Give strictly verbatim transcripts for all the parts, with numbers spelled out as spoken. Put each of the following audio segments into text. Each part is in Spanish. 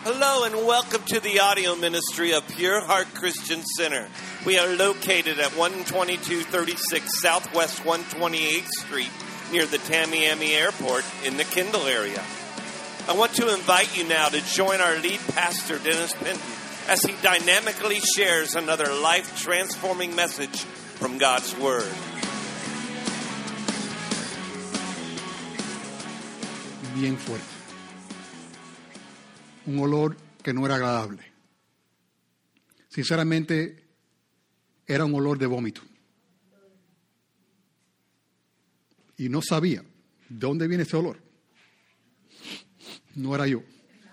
Hello and welcome to the audio ministry of Pure Heart Christian Center. We are located at one twenty-two thirty-six Southwest one twenty-eighth Street near the Tamiami Airport in the Kendall area. I want to invite you now to join our lead pastor, Dennis Penton, as he dynamically shares another life-transforming message from God's Word. Bien fuerte. Un olor que no era agradable. Sinceramente, era un olor de vómito. Y no sabía de dónde viene ese olor. No era yo.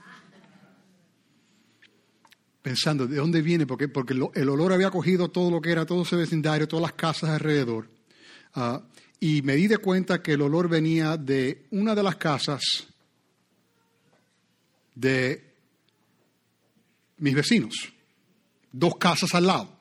Pensando, ¿de dónde viene? Porque, porque el olor había cogido todo lo que era, todo ese vecindario, todas las casas alrededor. Uh, y me di de cuenta que el olor venía de una de las casas de mis vecinos, dos casas al lado.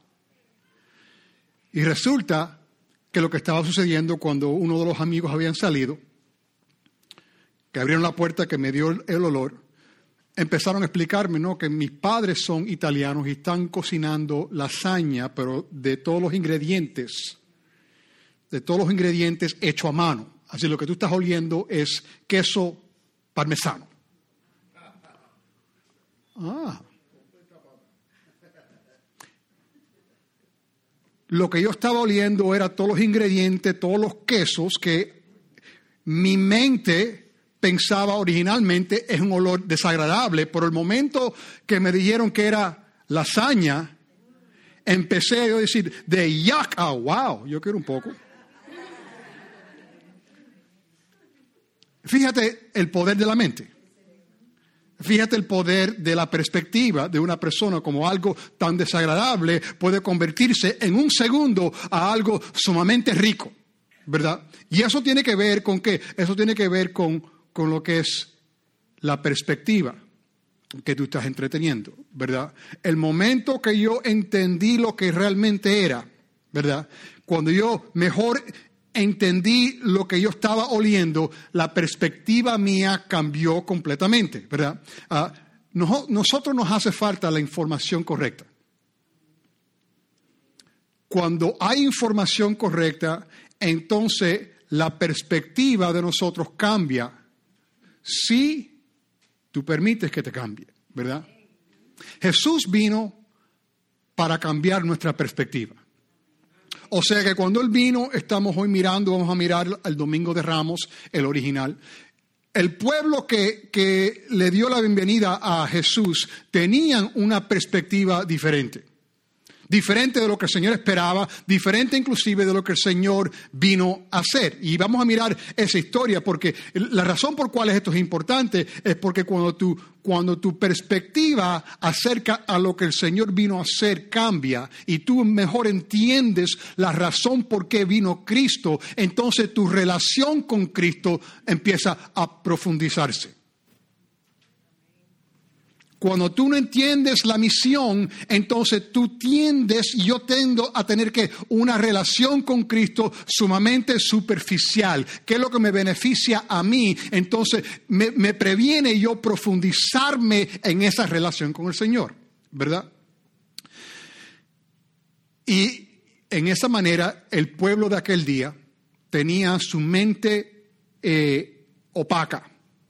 Y resulta que lo que estaba sucediendo cuando uno de los amigos habían salido, que abrieron la puerta que me dio el olor, empezaron a explicarme, ¿no?, que mis padres son italianos y están cocinando lasaña, pero de todos los ingredientes, de todos los ingredientes hecho a mano. Así lo que tú estás oliendo es queso parmesano. Ah. Lo que yo estaba oliendo era todos los ingredientes, todos los quesos que mi mente pensaba originalmente es un olor desagradable. Por el momento que me dijeron que era lasaña, empecé a decir, de yuck, ah, wow, yo quiero un poco. Fíjate el poder de la mente. Fíjate el poder de la perspectiva de una persona, como algo tan desagradable puede convertirse en un segundo a algo sumamente rico, ¿verdad? Y eso tiene que ver con qué? Eso tiene que ver con, con lo que es la perspectiva que tú estás entreteniendo, ¿verdad? El momento que yo entendí lo que realmente era, ¿verdad? Cuando yo mejor entendí lo que yo estaba oliendo, la perspectiva mía cambió completamente, ¿verdad? Uh, no, nosotros nos hace falta la información correcta. Cuando hay información correcta, entonces la perspectiva de nosotros cambia si tú permites que te cambie, ¿verdad? Jesús vino para cambiar nuestra perspectiva. O sea que cuando Él vino, estamos hoy mirando, vamos a mirar el Domingo de Ramos, el original. El pueblo que, que le dio la bienvenida a Jesús tenían una perspectiva diferente. Diferente de lo que el Señor esperaba, diferente inclusive de lo que el Señor vino a hacer. Y vamos a mirar esa historia porque la razón por cual esto es importante es porque cuando tu, cuando tu perspectiva acerca a lo que el Señor vino a hacer cambia y tú mejor entiendes la razón por qué vino Cristo, entonces tu relación con Cristo empieza a profundizarse. Cuando tú no entiendes la misión, entonces tú tiendes, y yo tendo a tener que una relación con Cristo sumamente superficial. ¿Qué es lo que me beneficia a mí? Entonces me, me previene yo profundizarme en esa relación con el Señor, ¿verdad? Y en esa manera el pueblo de aquel día tenía su mente eh, opaca.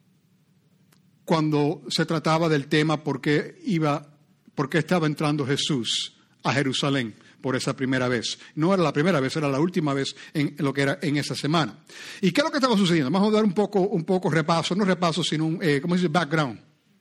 Cuando se trataba del tema por qué iba, por qué estaba entrando Jesús a Jerusalén por esa primera vez. No era la primera vez, era la última vez en lo que era en esa semana. ¿Y qué es lo que estaba sucediendo? Vamos a dar un poco, un poco repaso, no repaso, sino un, eh, ¿cómo se dice? Background.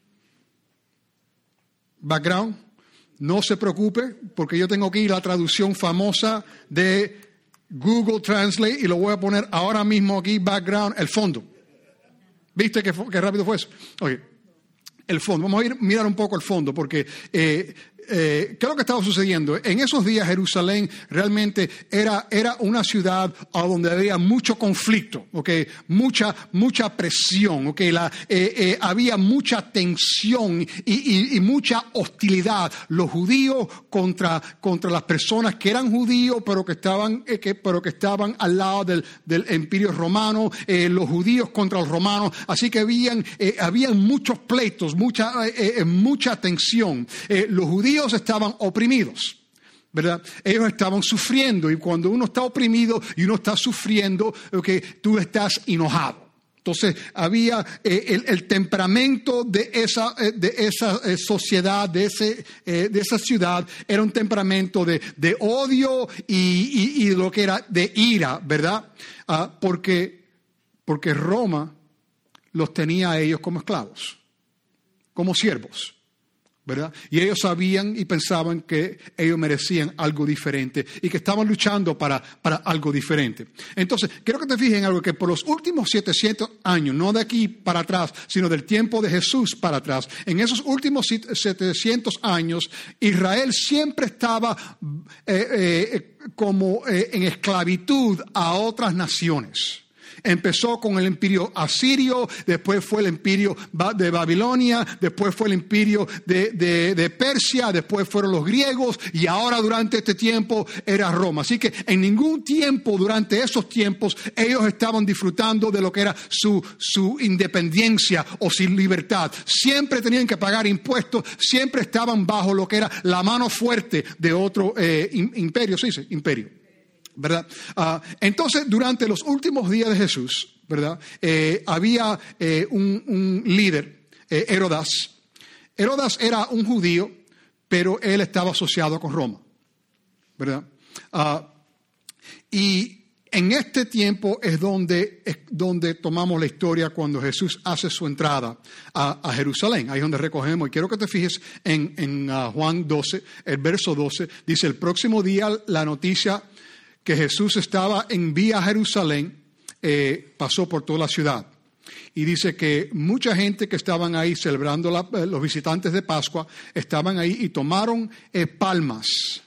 Background. No se preocupe, porque yo tengo aquí la traducción famosa de Google Translate y lo voy a poner ahora mismo aquí, background, el fondo. ¿Viste qué, qué rápido fue eso? Okay. El fondo. Vamos a ir mirar un poco el fondo, porque eh, eh, ¿qué es lo que estaba sucediendo? En esos días Jerusalén realmente era, era una ciudad a donde había mucho conflicto, ¿okay? mucha, mucha presión, ¿okay? La, eh, eh, había mucha tensión y, y, y mucha hostilidad. Los judíos contra, contra las personas que eran judíos pero que estaban, eh, que, pero que estaban al lado del, del Imperio Romano, eh, los judíos contra los romanos. Así que habían, eh, habían muchos pleitos, mucha, eh, eh, mucha tensión. Eh, los judíos estaban oprimidos, ¿verdad? Ellos estaban sufriendo, y cuando uno está oprimido y uno está sufriendo, okay, tú estás enojado. Entonces había eh, el, el temperamento de esa, eh, de esa eh, sociedad, de, ese, eh, de esa ciudad, era un temperamento de, de odio y, y, y lo que era de ira, ¿verdad? Ah, porque, porque Roma los tenía a ellos como esclavos, como siervos, ¿verdad? Y ellos sabían y pensaban que ellos merecían algo diferente y que estaban luchando para, para algo diferente. Entonces, quiero que te fijes en algo, que por los últimos setecientos años, no de aquí para atrás, sino del tiempo de Jesús para atrás, en esos últimos setecientos años, Israel siempre estaba eh, eh, como eh, en esclavitud a otras naciones. Empezó con el imperio asirio, después fue el imperio de Babilonia, después fue el imperio de, de, de Persia, después fueron los griegos y ahora durante este tiempo era Roma. Así que en ningún tiempo durante esos tiempos ellos estaban disfrutando de lo que era su, su independencia o su libertad. Siempre tenían que pagar impuestos, siempre estaban bajo lo que era la mano fuerte de otro eh, imperio, ¿sí dice? Imperio. ¿Verdad? Uh, entonces, durante los últimos días de Jesús, ¿verdad? Eh, había eh, un, un líder, eh, Herodas. Herodas era un judío, pero él estaba asociado con Roma, ¿verdad? Uh, y en este tiempo es donde, es donde tomamos la historia cuando Jesús hace su entrada a, a Jerusalén. Ahí es donde recogemos. Y quiero que te fijes en, en uh, Juan doce, el verso doce. Dice, el próximo día la noticia que Jesús estaba en vía a Jerusalén, eh, pasó por toda la ciudad. Y dice que mucha gente que estaban ahí celebrando, la, eh, los visitantes de Pascua, estaban ahí y tomaron eh, palmas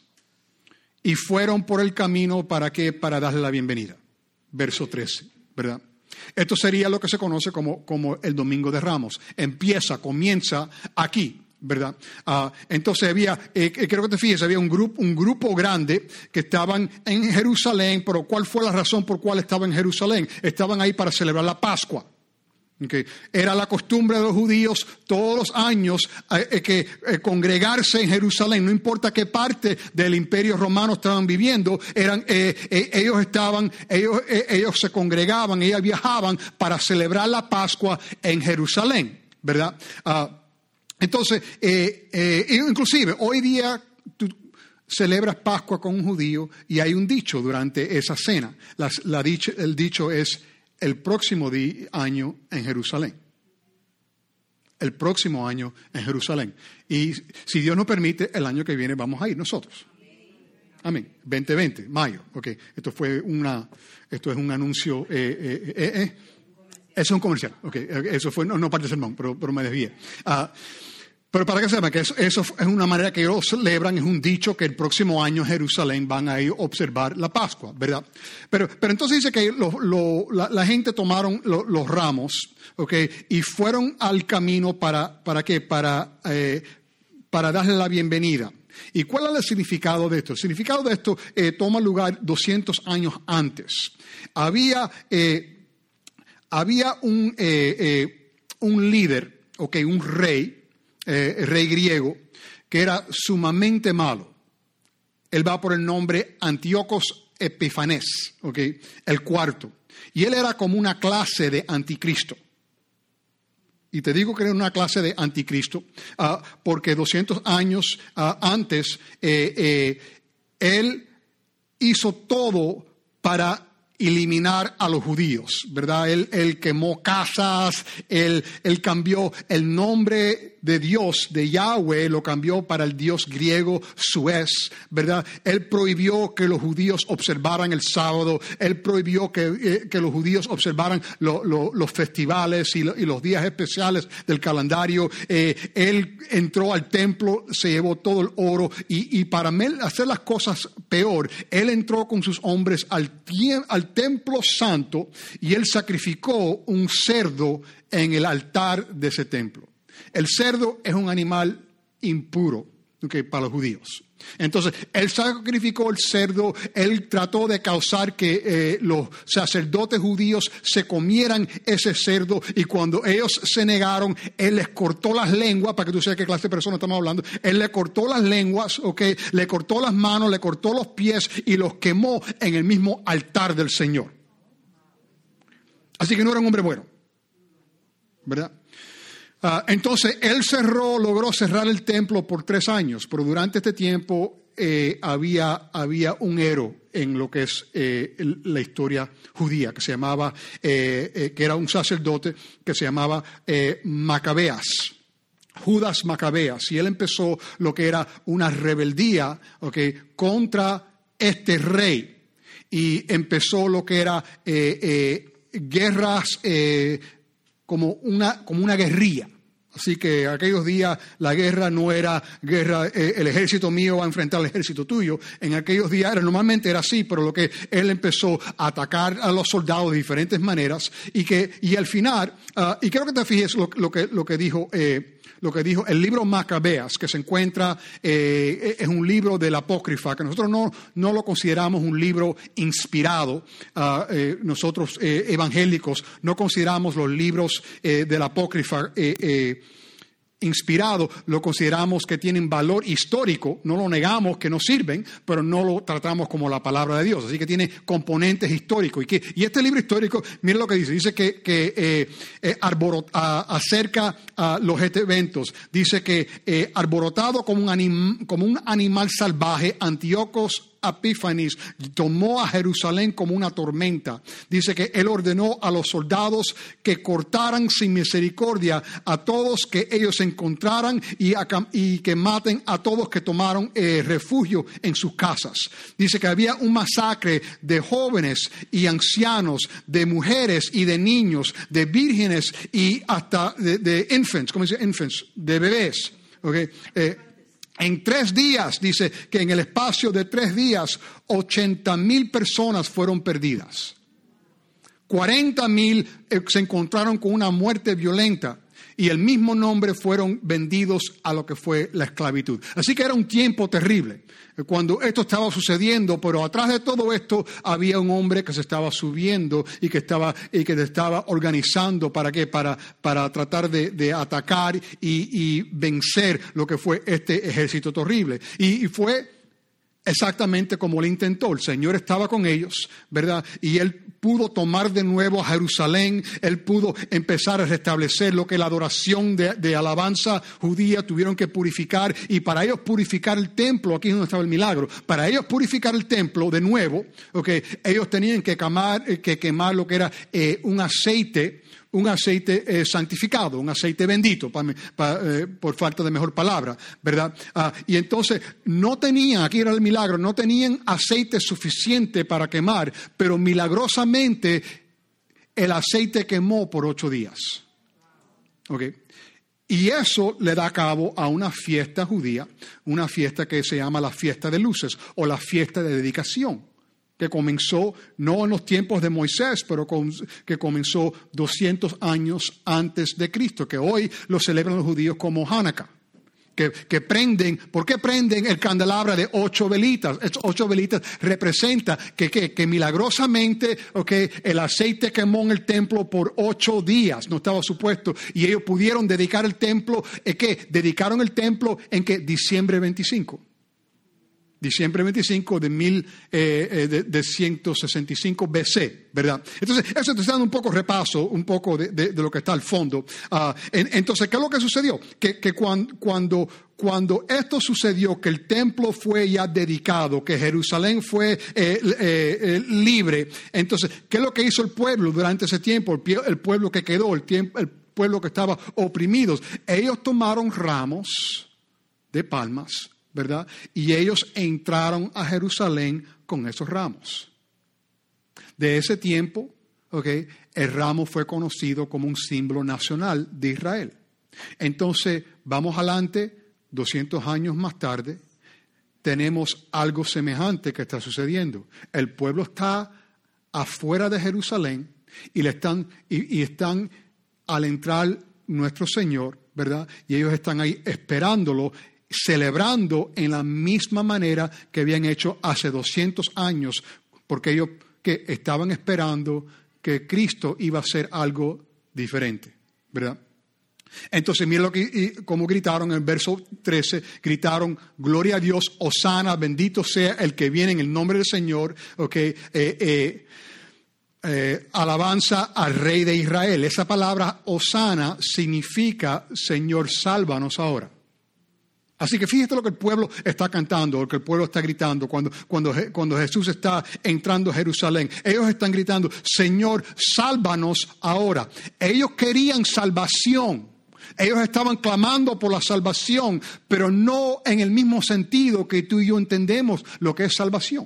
y fueron por el camino para qué, para darle la bienvenida. Verso trece, ¿verdad? Esto sería lo que se conoce como, como el Domingo de Ramos. Empieza, comienza aquí, ¿verdad? Uh, entonces había, eh, creo que te fijes, había un grupo, un grupo grande que estaban en Jerusalén, pero ¿cuál fue la razón por cual estaban en Jerusalén? Estaban ahí para celebrar la Pascua. Okay. Era la costumbre de los judíos todos los años eh, que eh, congregarse en Jerusalén, no importa qué parte del Imperio Romano estaban viviendo, eran eh, eh, ellos estaban, ellos, eh, ellos se congregaban, ellos viajaban para celebrar la Pascua en Jerusalén, ¿verdad? Uh, Entonces, eh, eh, inclusive hoy día tú celebras Pascua con un judío y hay un dicho durante esa cena. La, la dicho, el dicho es el próximo di, año en Jerusalén. El próximo año en Jerusalén. Y si Dios nos permite, el año que viene vamos a ir nosotros. Amén. veinte veinte, mayo. Okay. Esto fue una, esto es un anuncio. Eh, eh, eh, eh. Eso es un comercial. Okay. Eso fue no, no parte del sermón, pero, pero me desvié. Uh, Pero para que sepan que eso, eso es una manera que ellos celebran, es un dicho que el próximo año en Jerusalén van a ir a observar la Pascua, ¿verdad? Pero, pero entonces dice que lo, lo, la, la gente tomaron lo, los ramos, ¿okay? Y fueron al camino para, ¿para qué? Para, eh, para darle la bienvenida. ¿Y cuál es el significado de esto? El significado de esto eh, toma lugar doscientos años antes. Había, eh, había un, eh, eh, un líder, ¿okay? Un rey, Eh, el rey griego, que era sumamente malo. Él va por el nombre Antíocos Epifanes, ¿okay? El cuarto. Y él era como una clase de anticristo. Y te digo que era una clase de anticristo, uh, porque doscientos años uh, antes, eh, eh, él hizo todo para eliminar a los judíos, ¿verdad? Él, él quemó casas, él, él cambió el nombre de Dios, de Yahweh, lo cambió para el Dios griego Suez, ¿verdad? Él prohibió que los judíos observaran el sábado, él prohibió que, eh, que los judíos observaran lo, lo, los festivales y, lo, y los días especiales del calendario. Eh, él entró al templo, se llevó todo el oro y, y para hacer las cosas peor, él entró con sus hombres al, tie- al templo santo y él sacrificó un cerdo en el altar de ese templo. El cerdo es un animal impuro, okay, para los judíos. Entonces, él sacrificó el cerdo, él trató de causar que eh, los sacerdotes judíos se comieran ese cerdo y cuando ellos se negaron, él les cortó las lenguas, para que tú sepas qué clase de persona estamos hablando, él le cortó las lenguas, okay, le cortó las manos, le cortó los pies y los quemó en el mismo altar del Señor. Así que no era un hombre bueno, ¿verdad? Uh, entonces, él cerró, logró cerrar el templo por tres años, pero durante este tiempo eh, había, había un héroe en lo que es eh, la historia judía, que se llamaba, eh, eh, que era un sacerdote, que se llamaba eh, Macabeas, Judas Macabeas, y él empezó lo que era una rebeldía, okay, contra este rey, y empezó lo que era eh, eh, guerras eh, como una, como una guerrilla. Así que aquellos días la guerra no era guerra, eh, el ejército mío va a enfrentar al ejército tuyo. En aquellos días era, normalmente era así, pero lo que él empezó a atacar a los soldados de diferentes maneras y que y al final, uh, y quiero que te fijes lo, lo que lo que dijo eh, lo que dijo el libro Macabeas, que se encuentra, eh, es un libro del apócrifa, que nosotros no, no lo consideramos un libro inspirado. Uh, eh, nosotros eh, evangélicos no consideramos los libros eh, del apócrifa eh, eh, inspirado, lo consideramos que tienen valor histórico, no lo negamos que nos sirven, pero no lo tratamos como la palabra de Dios, así que tiene componentes históricos. Y, que, y este libro histórico, mira lo que dice, dice que, que eh, eh, arborot, a, acerca a los eventos, dice que eh, arborotado como un, anim, como un animal salvaje, Antíocos Epífanes tomó a Jerusalén como una tormenta. Dice que él ordenó a los soldados que cortaran sin misericordia a todos que ellos encontraran y, a, y que maten a todos que tomaron eh, refugio en sus casas. Dice que había un masacre de jóvenes y ancianos, de mujeres y de niños, de vírgenes y hasta de, de infants, ¿cómo dice infants? De bebés. Okay. Eh, En tres días, dice que en el espacio de tres días, ochenta mil personas fueron perdidas. cuarenta mil se encontraron con una muerte violenta y el mismo nombre fueron vendidos a lo que fue la esclavitud. Así que era un tiempo terrible cuando esto estaba sucediendo, pero atrás de todo esto había un hombre que se estaba subiendo y que estaba, y que se estaba organizando para qué, para, para tratar de, de atacar y, y vencer lo que fue este ejército terrible. Y, y fue exactamente como él intentó. El Señor estaba con ellos, ¿verdad? Y él pudo tomar de nuevo a Jerusalén, él pudo empezar a restablecer lo que la adoración de, de alabanza judía tuvieron que purificar, y para ellos purificar el templo, aquí es donde estaba el milagro, para ellos purificar el templo de nuevo, okay, ellos tenían que quemar, que quemar lo que era eh, un aceite, un aceite eh, santificado, un aceite bendito, pa, pa, eh, por falta de mejor palabra, ¿verdad? Ah, y entonces no tenían, aquí era el milagro, no tenían aceite suficiente para quemar, pero milagrosamente el aceite quemó por ocho días. Okay. Y eso le da cabo a una fiesta judía, una fiesta que se llama la fiesta de luces o la fiesta de dedicación, que comenzó no en los tiempos de Moisés, pero con, que comenzó doscientos años antes de Cristo, que hoy lo celebran los judíos como Hanukkah, que, que prenden, ¿por qué prenden el candelabro de ocho velitas? Esas ocho velitas representa que, que, que milagrosamente, okay, el aceite quemó en el templo por ocho días, no estaba supuesto, y ellos pudieron dedicar el templo, ¿eh, qué? Dedicaron el templo en que diciembre veinticinco. Diciembre veinticinco de, mil, eh, de, de ciento sesenta y cinco B C, ¿verdad? Entonces, eso te está dando un poco repaso, un poco de, de, de lo que está al fondo. Uh, en, entonces, ¿qué es lo que sucedió? Que, que cuando, cuando, cuando esto sucedió, que el templo fue ya dedicado, que Jerusalén fue eh, eh, eh, libre, entonces, ¿qué es lo que hizo el pueblo durante ese tiempo? El, el pueblo que quedó, el, tiempo, el pueblo que estaba oprimido. Ellos tomaron ramos de palmas, ¿verdad? Y ellos entraron a Jerusalén con esos ramos. De ese tiempo, okay, el ramo fue conocido como un símbolo nacional de Israel. Entonces, vamos adelante, doscientos años más tarde, tenemos algo semejante que está sucediendo. El pueblo está afuera de Jerusalén y, le están, y, y están al entrar nuestro Señor, ¿verdad? Y ellos están ahí esperándolo, celebrando en la misma manera que habían hecho hace doscientos años, porque ellos que estaban esperando que Cristo iba a hacer algo diferente, ¿verdad? Entonces, mira lo que, como gritaron en el verso trece, gritaron, gloria a Dios, hosana, bendito sea el que viene en el nombre del Señor, okay, eh, eh, eh, alabanza al Rey de Israel. Esa palabra hosana significa, Señor, sálvanos ahora. Así que fíjate lo que el pueblo está cantando, lo que el pueblo está gritando cuando, cuando, cuando Jesús está entrando a Jerusalén. Ellos están gritando, Señor, sálvanos ahora. Ellos querían salvación. Ellos estaban clamando por la salvación, pero no en el mismo sentido que tú y yo entendemos lo que es salvación.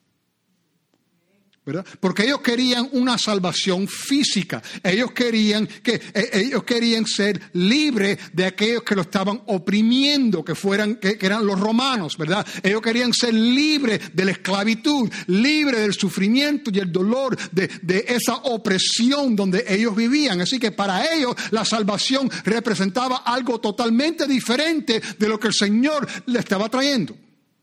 ¿Verdad? Porque ellos querían una salvación física. Ellos querían que ellos querían ser libres de aquellos que lo estaban oprimiendo, que fueran que, que eran los romanos, ¿verdad? Ellos querían ser libres de la esclavitud, libres del sufrimiento y el dolor de, de esa opresión donde ellos vivían. Así que para ellos la salvación representaba algo totalmente diferente de lo que el Señor le estaba trayendo.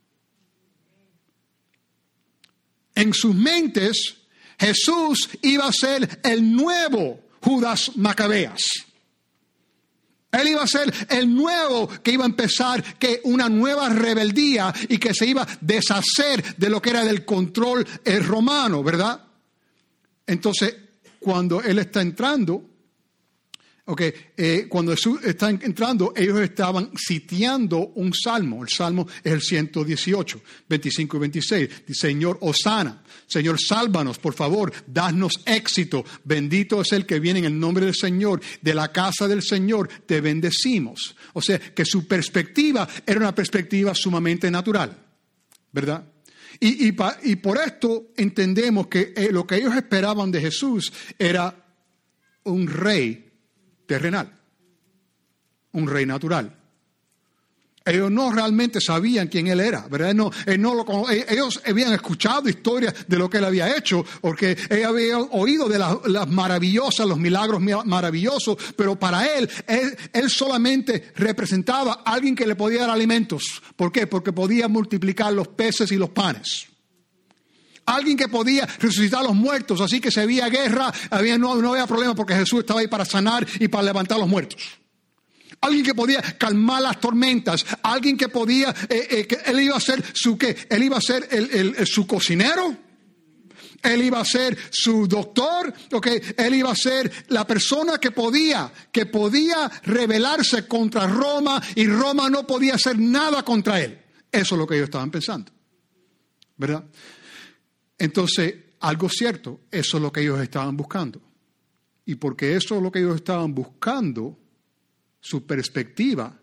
En sus mentes, Jesús iba a ser el nuevo Judas Macabeas. Él iba a ser el nuevo que iba a empezar que una nueva rebeldía y que se iba a deshacer de lo que era del control romano, ¿verdad? Entonces, cuando Él está entrando, okay, eh, cuando Jesús está entrando, ellos estaban sitiando un salmo. El salmo es el ciento dieciocho, veinticinco y veintiséis. Dice, Señor, hosana. Señor, sálvanos, por favor, danos éxito. Bendito es el que viene en el nombre del Señor. De la casa del Señor te bendecimos. O sea, que su perspectiva era una perspectiva sumamente natural, ¿verdad? Y, y, pa, y por esto entendemos que eh, lo que ellos esperaban de Jesús era un rey terrenal, un rey natural. Ellos no realmente sabían quién él era, ¿verdad? No, él no lo, ellos habían escuchado historias de lo que él había hecho, porque ellos habían oído de las, las maravillosas, los milagros maravillosos, pero para él, él, él solamente representaba a alguien que le podía dar alimentos. ¿Por qué? Porque podía multiplicar los peces y los panes. Alguien que podía resucitar a los muertos, así que si había guerra, había, no, no había problema porque Jesús estaba ahí para sanar y para levantar a los muertos. Alguien que podía calmar las tormentas, alguien que podía, eh, eh, que él iba a ser su qué, él iba a ser el, el, el, su cocinero, él iba a ser su doctor, okay, él iba a ser la persona que podía, que podía rebelarse contra Roma y Roma no podía hacer nada contra él. Eso es lo que ellos estaban pensando, ¿verdad? Entonces, algo cierto, eso es lo que ellos estaban buscando. Y porque eso es lo que ellos estaban buscando, su perspectiva,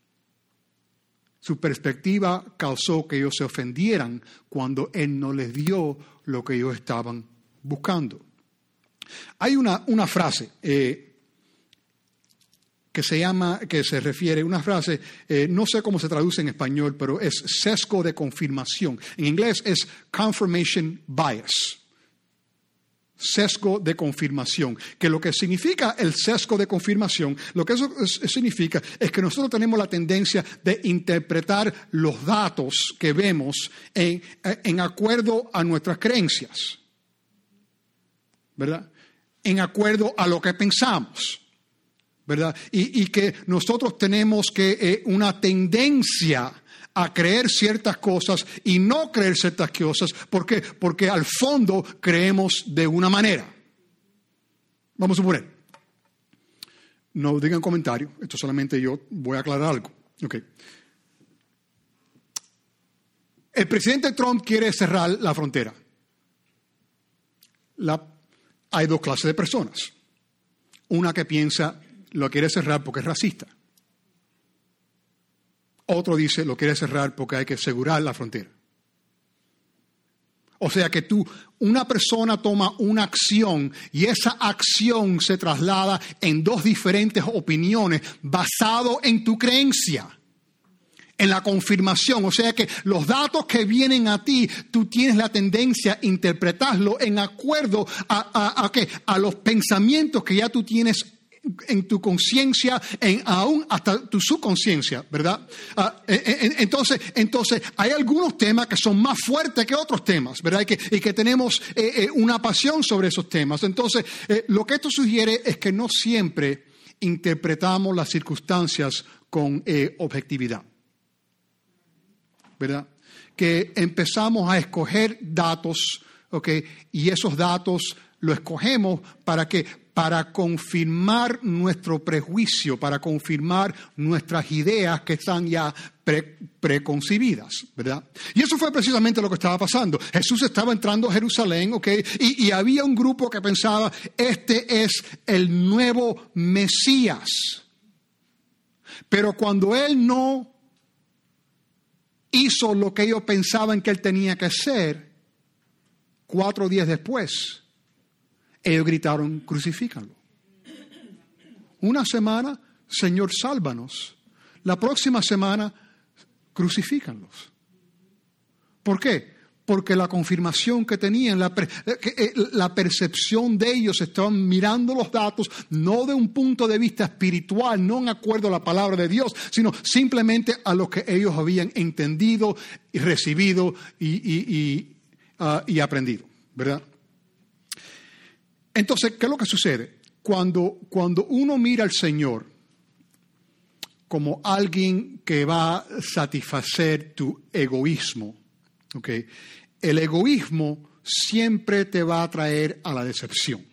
su perspectiva causó que ellos se ofendieran cuando Él no les dio lo que ellos estaban buscando. Hay una, una frase eh, que se llama, que se refiere, una frase, eh, no sé cómo se traduce en español, pero es sesgo de confirmación. En inglés es confirmation bias. Sesgo de confirmación. Que lo que significa el sesgo de confirmación, lo que eso significa es que nosotros tenemos la tendencia de interpretar los datos que vemos en, en acuerdo a nuestras creencias, ¿verdad? En acuerdo a lo que pensamos, ¿verdad? Y, y que nosotros tenemos que eh, una tendencia a creer ciertas cosas y no creer ciertas cosas. ¿Por qué? Porque al fondo creemos de una manera. Vamos a suponer. No digan comentario. Esto solamente yo voy a aclarar algo. Okay. El presidente Trump quiere cerrar la frontera. La, hay dos clases de personas. Una que piensa lo quiere cerrar porque es racista. Otro dice lo quiere cerrar porque hay que asegurar la frontera. O sea que tú, una persona toma una acción y esa acción se traslada en dos diferentes opiniones basado en tu creencia, en la confirmación. O sea que los datos que vienen a ti, tú tienes la tendencia a interpretarlo en acuerdo a, a, a, ¿qué? a los pensamientos que ya tú tienes en tu conciencia, en aún hasta tu subconsciencia, ¿verdad? Uh, entonces, entonces, hay algunos temas que son más fuertes que otros temas, ¿verdad? Y que, y que tenemos eh, eh, una pasión sobre esos temas. Entonces, eh, lo que esto sugiere es que no siempre interpretamos las circunstancias con eh, objetividad, ¿verdad? Que empezamos a escoger datos, ¿ok? Y esos datos los escogemos para que para confirmar nuestro prejuicio, para confirmar nuestras ideas que están ya pre, preconcebidas, ¿verdad? Y eso fue precisamente lo que estaba pasando. Jesús estaba entrando a Jerusalén, ¿ok? Y, y había un grupo que pensaba, este es el nuevo Mesías. Pero cuando él no hizo lo que ellos pensaban que él tenía que hacer, cuatro días después, ellos gritaron, crucifícanlo. Una semana, Señor, sálvanos. La próxima semana, crucifícanlos. ¿Por qué? Porque la confirmación que tenían, la, la percepción de ellos, estaban mirando los datos, no de un punto de vista espiritual, no en acuerdo a la palabra de Dios, sino simplemente a lo que ellos habían entendido y recibido y, y, y, uh, y aprendido, ¿verdad? Entonces, ¿qué es lo que sucede? Cuando, cuando uno mira al Señor como alguien que va a satisfacer tu egoísmo, ¿okay? El egoísmo siempre te va a traer a la decepción.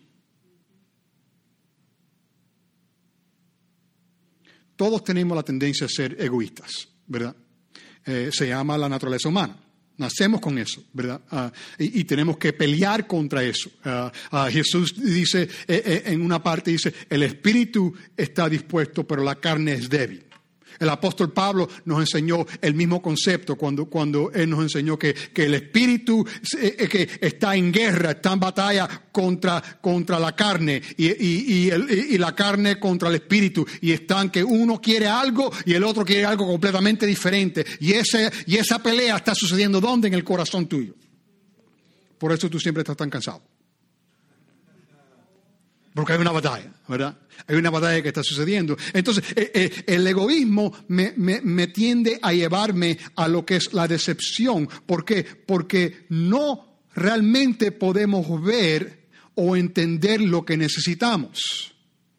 Todos tenemos la tendencia a ser egoístas, ¿verdad? Eh, se llama la naturaleza humana. Nacemos con eso, ¿verdad? Uh, y, y tenemos que pelear contra eso. Uh, uh, Jesús dice, eh, eh, en una parte dice, el espíritu está dispuesto, pero la carne es débil. El apóstol Pablo nos enseñó el mismo concepto cuando, cuando él nos enseñó que, que el espíritu eh, que está en guerra, está en batalla contra, contra la carne y, y, y, el, y la carne contra el espíritu. Y están que uno quiere algo y el otro quiere algo completamente diferente. Y, ese, y esa pelea está sucediendo ¿dónde? En el corazón tuyo. Por eso tú siempre estás tan cansado. Porque hay una batalla, ¿verdad? Hay una batalla que está sucediendo. Entonces, eh, eh, el egoísmo me, me, me tiende a llevarme a lo que es la decepción. ¿Por qué? Porque no realmente podemos ver o entender lo que necesitamos.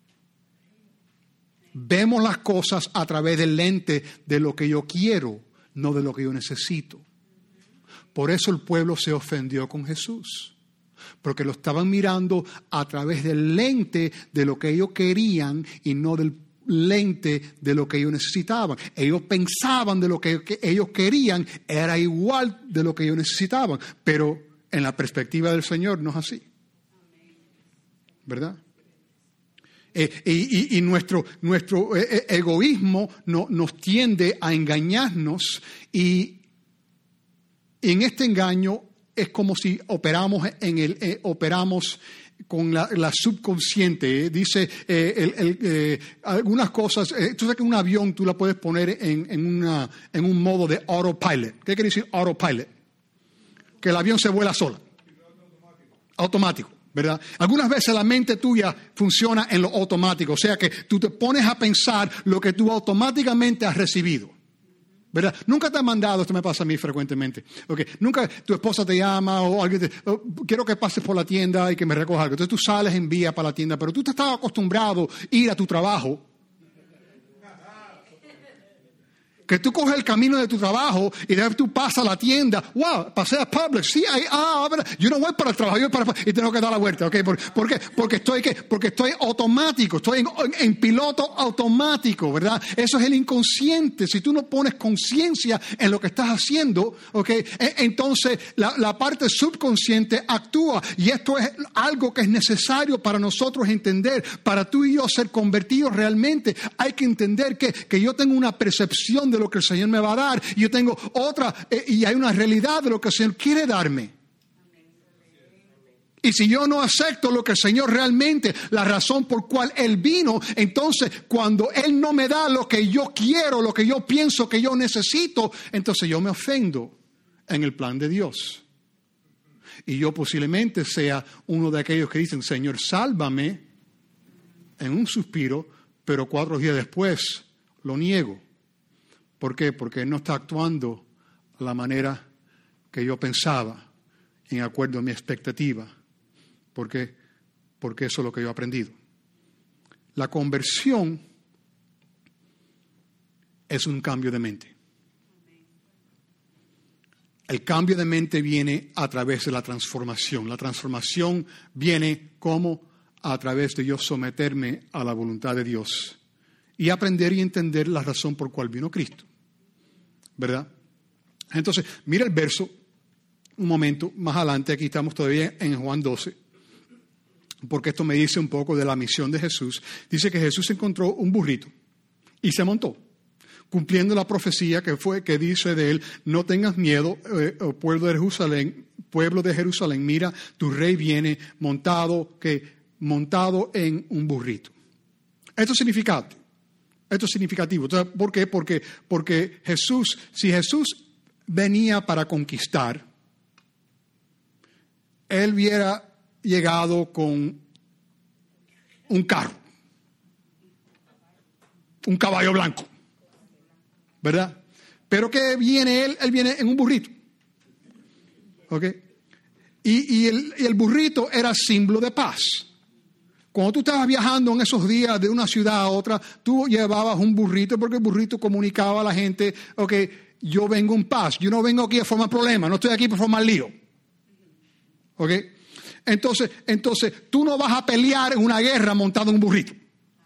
Vemos las cosas a través del lente de lo que yo quiero, no de lo que yo necesito. Por eso el pueblo se ofendió con Jesús. Porque lo estaban mirando a través del lente de lo que ellos querían y no del lente de lo que ellos necesitaban. Ellos pensaban de lo que, que ellos querían era igual de lo que ellos necesitaban, pero en la perspectiva del Señor no es así. ¿Verdad? Eh, y, y, y nuestro, nuestro eh, egoísmo no, nos tiende a engañarnos y en este engaño es como si operamos en el eh, operamos con la, la subconsciente. Eh. Dice eh, el, el, eh, algunas cosas. Eh, tú sabes que un avión tú la puedes poner en, en, una, en un modo de autopilot. ¿Qué quiere decir autopilot? Que el avión se vuela sola. Automático, ¿verdad? Algunas veces la mente tuya funciona en lo automático. O sea que tú te pones a pensar lo que tú automáticamente has recibido. ¿Verdad? Nunca te han mandado, esto me pasa a mí frecuentemente. Okay. Nunca tu esposa te llama o alguien te, oh, quiero que pases por la tienda y que me recojas algo. Entonces tú sales en vía para la tienda, pero tú te estabas acostumbrado a ir a tu trabajo Que tú coges el camino de tu trabajo y después tú pasas a la tienda. Wow, pasé a Publix. Sí, hay, ah, yo no voy para el trabajo, yo voy para, y tengo que dar la vuelta. ¿Okay? ¿Por, por qué? Porque estoy, ¿qué? Porque estoy automático, estoy en, en piloto automático, ¿verdad? Eso es el inconsciente. Si tú no pones conciencia en lo que estás haciendo, ¿okay? Entonces la, la parte subconsciente actúa. Y esto es algo que es necesario para nosotros entender. Para tú y yo ser convertidos realmente, hay que entender que, que yo tengo una percepción de lo que el Señor me va a dar. Y yo tengo otra, eh, y hay una realidad de lo que el Señor quiere darme. Y si yo no acepto lo que el Señor realmente, la razón por cual Él vino, entonces cuando Él no me da lo que yo quiero, lo que yo pienso que yo necesito, entonces yo me ofendo en el plan de Dios. Y yo posiblemente sea uno de aquellos que dicen, Señor, sálvame en un suspiro, pero cuatro días después lo niego. ¿Por qué? Porque Él no está actuando de la manera que yo pensaba, en acuerdo a mi expectativa. ¿Por qué? Porque eso es lo que yo he aprendido. La conversión es un cambio de mente. El cambio de mente viene a través de la transformación. La transformación viene como a través de yo someterme a la voluntad de Dios y aprender y entender la razón por cual vino Cristo. ¿Verdad? Entonces, mira el verso, un momento más adelante, aquí estamos todavía en Juan doce, porque esto me dice un poco de la misión de Jesús. Dice que Jesús encontró un burrito y se montó, cumpliendo la profecía que fue que dice de él, no tengas miedo, eh, oh, pueblo de Jerusalén, pueblo de Jerusalén, mira, tu rey viene montado, que montado en un burrito. Esto significa Esto es significativo. Entonces, ¿por qué? Porque, porque Jesús, si Jesús venía para conquistar, Él hubiera llegado con un carro, un caballo blanco, ¿verdad? Pero ¿qué viene Él? Él viene en un burrito. ¿Ok? Y, y, el, y el burrito era símbolo de paz. Cuando tú estabas viajando en esos días de una ciudad a otra, tú llevabas un burrito porque el burrito comunicaba a la gente, ok, yo vengo en paz, yo no vengo aquí a formar problemas, no estoy aquí para formar lío. Ok, entonces, entonces tú no vas a pelear en una guerra montado en un burrito.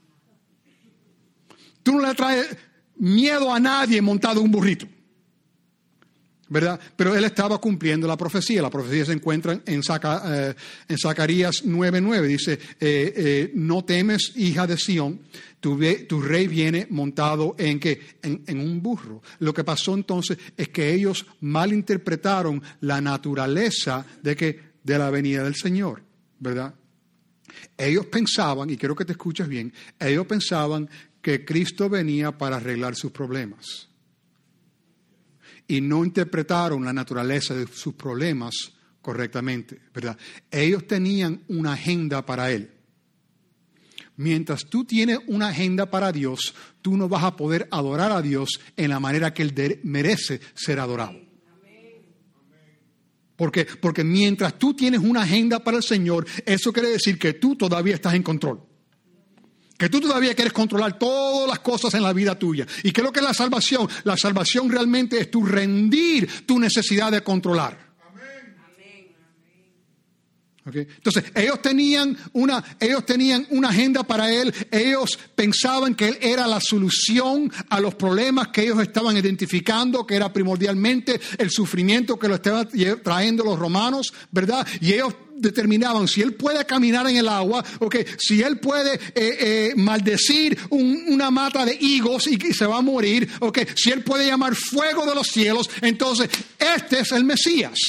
Tú no le traes miedo a nadie montado en un burrito. ¿Verdad? Pero él estaba cumpliendo la profecía. La profecía se encuentra en, Zaca, eh, en Zacarías nueve nueve. Dice, eh, eh, no temes, hija de Sión, tu, tu rey viene montado en, ¿qué? En, en un burro. Lo que pasó entonces es que ellos malinterpretaron la naturaleza de, que, de la venida del Señor. ¿Verdad? Ellos pensaban, y quiero que te escuches bien, ellos pensaban que Cristo venía para arreglar sus problemas. Y no interpretaron la naturaleza de sus problemas correctamente, ¿verdad? Ellos tenían una agenda para Él. Mientras tú tienes una agenda para Dios, tú no vas a poder adorar a Dios en la manera que Él de- merece ser adorado. Porque, porque mientras tú tienes una agenda para el Señor, eso quiere decir que tú todavía estás en control. Que tú todavía quieres controlar todas las cosas en la vida tuya. ¿Y qué es lo que es la salvación? La salvación realmente es tu rendir tu necesidad de controlar. Okay. Entonces, ellos tenían una, ellos tenían una agenda para Él. Ellos pensaban que Él era la solución a los problemas que ellos estaban identificando, que era primordialmente el sufrimiento que lo estaban trayendo los romanos, ¿verdad? Y ellos determinaban si Él puede caminar en el agua, okay, si Él puede eh, eh, maldecir un, una mata de higos y que se va a morir, okay, si Él puede llamar fuego de los cielos, entonces este es el Mesías.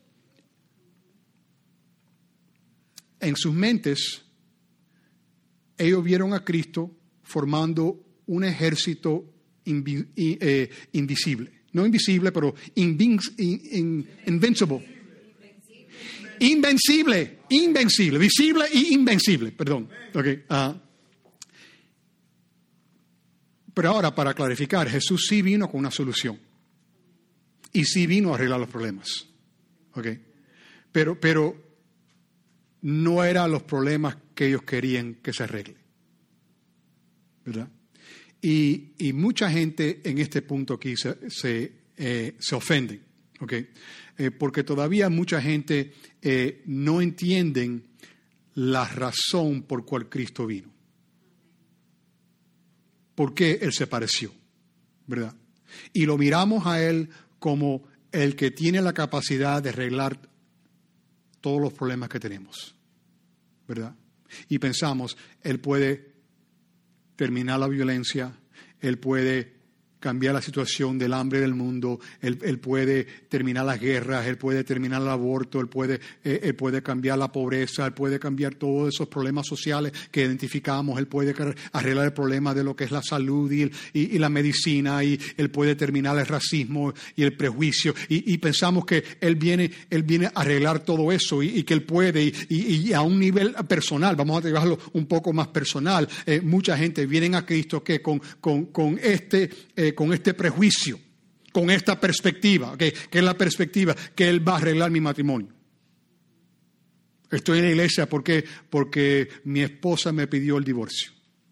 En sus mentes, ellos vieron a Cristo formando un ejército invi, eh, invisible. No invisible, pero invin, in, in, invincible. Invencible, invencible, visible y invencible, perdón. Okay. Uh, pero ahora, para clarificar, Jesús sí vino con una solución. Y sí vino a arreglar los problemas. Okay. Pero, pero no eran los problemas que ellos querían que se arregle. ¿Verdad? Y, y mucha gente en este punto aquí se, se, eh, se ofende, ¿okay? Eh, porque todavía mucha gente eh, no entienden la razón por cual Cristo vino. ¿Por qué Él se pareció? ¿Verdad? Y lo miramos a Él como el que tiene la capacidad de arreglar todos los problemas que tenemos, ¿verdad? Y pensamos, Él puede terminar la violencia, Él puede cambiar la situación del hambre del mundo, Él, él puede terminar las guerras, Él puede terminar el aborto, Él puede, eh, él puede cambiar la pobreza, Él puede cambiar todos esos problemas sociales que identificamos, Él puede arreglar el problema de lo que es la salud y, y, y la medicina, y Él puede terminar el racismo y el prejuicio, y, y pensamos que Él viene, Él viene a arreglar todo eso y, y que Él puede, y, y, y a un nivel personal, vamos a llevarlo un poco más personal, eh, mucha gente viene a Cristo que con, con, con este... Eh, con este prejuicio, con esta perspectiva, okay, que es la perspectiva que Él va a arreglar mi matrimonio. Estoy en la iglesia porque, porque mi esposa me pidió el divorcio.